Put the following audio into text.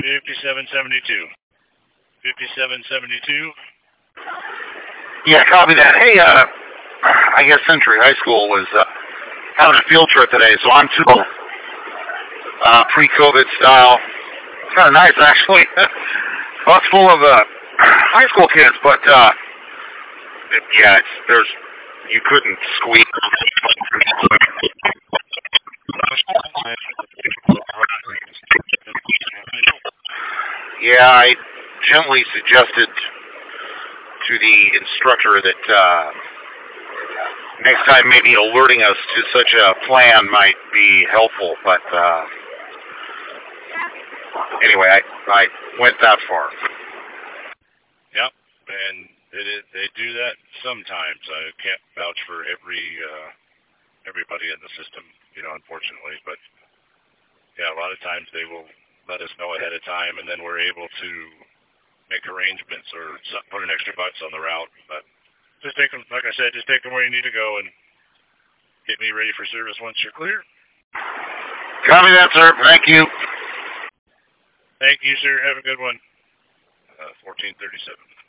5772. 5772. Yeah, copy that. Hey, I guess Century High School was having a field trip today, so I'm too pre-COVID style. It's kind of nice, actually. Well, it's full of high school kids, but yeah, you couldn't squeeze. Yeah, I gently suggested to the instructor that next time maybe alerting us to such a plan might be helpful, but anyway, I went that far. Yep, and they do that sometimes. I can't vouch for everybody in the system, unfortunately, but yeah, a lot of times they will let us know ahead of time, and then we're able to make arrangements or put an extra bucks on the route. But just take them, like I said, just take them where you need to go and get me ready for service once you're clear. Copy that, sir. Thank you. Thank you, sir. Have a good one. 1437.